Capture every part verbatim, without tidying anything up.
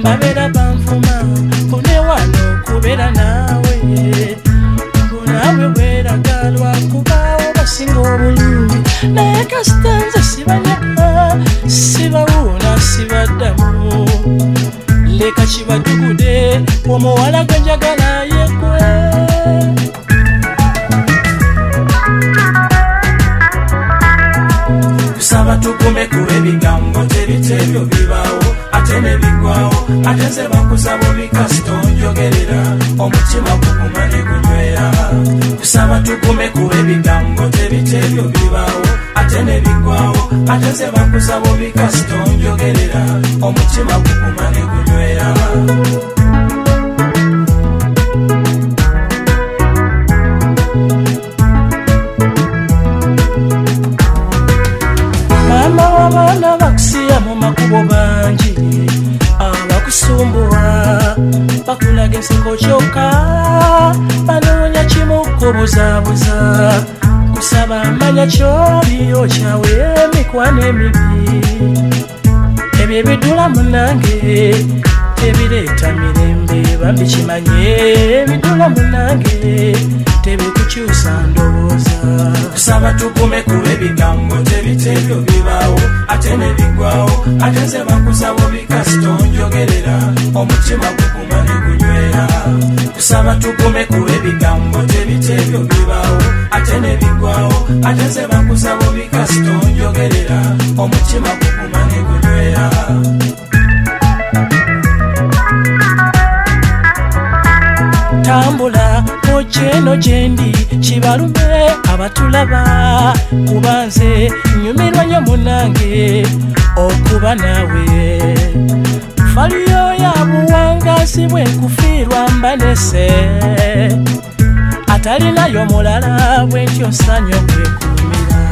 mbabera banvuma kune wano kubera nawe nawe weragalwa kubawo basinga obulungi naye kasitanze sibanyaka sibawuuna sibaddamu leka kibadugude omuwala gwe njagala yekwe kusaba tugume kuba ebigambo tebitebyo bibaawo ate ne bigwawo ate nze bakusaba obikasita onjogerera omutima guguma ne gunywera kusaba tugume kuba ebigambo tebitebyo bibaawo ate ne bigwawo ate nze bakusaba obikasita onjogerera omutima guguma ne gunywera abaana bakusiya mu makubo bangi abakusumbuwa bakulaga enseko kyokka banoonya kimu kubuzaabuza kusaba amanya kyoliyo kyawe emikwano emibi ebyo ebidula munange tebireeta mirembe bambi kimanye ebidula munange tebikukyusa ndowooza kusaba tugume kuba ebigambo tebitebyo bibaawo ate ne bigwawo ate nze bakusaba obikasita onjogerera omutima guguma ne gunywera kusaba tugume kuba ebigambo tebitebyo bibaawo ate ne bigwawo ate nze bakusaba obikasita onjogerera omutima guguma ne gunywera tambula okyeno gyendi kibalume abatulaba kuba nze nyumirwa nnyo munange okuba naawe faliyo ya buwangazi bwenkufiirwa mbanese atalinayo mulala bwentyo nsanya okwekumira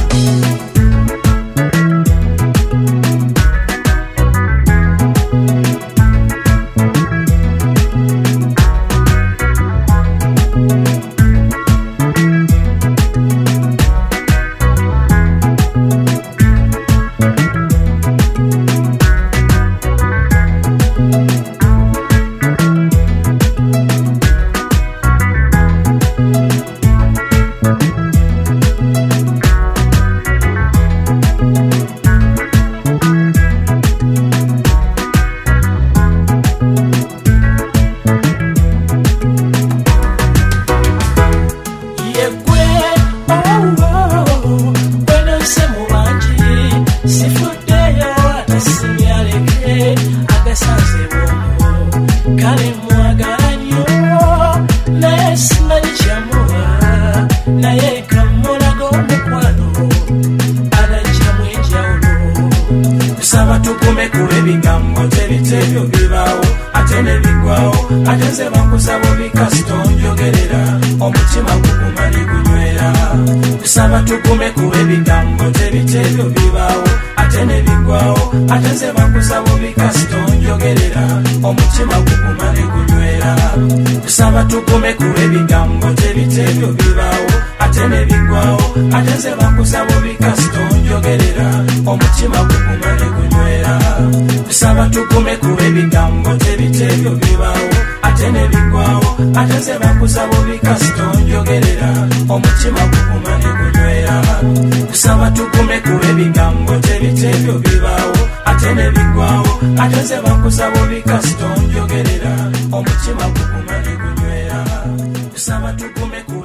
kale mwagala nnyo naye simanyi kyamuwa naye kamulaga omukwano alajjamu enjawulo kusaba tugume kuba ebigambo tebitebyo bibaawo ate ne bigwawo ate nze bakusaba obikasita onjogerera omutima guguma ne gunywera kusaba tugume kuba ebigambo tebitebyo bibaawo ate ne bigwawo ate nze bakusaba obikasita onjogerera omutima guguma ne gunywera kusaba tugume kuba ebigambo tebitebyo bibaawo ate ne bigwawo ate nze bakusaba obikasita onjogerera omutima guguma ne gunywera kusaba tugume kuba ebigambo tebitebyo bibaawo ate ne bigwawo ate nze bakusaba obikasita onjogerera omutima guguma ne gunywera kusaba tugume kuba ebigambo tebitebyo bibaawo ate ne bigwawo ate nze bakusaba obikasita onjogerera omutima guguma ne gunywera kusaba tugume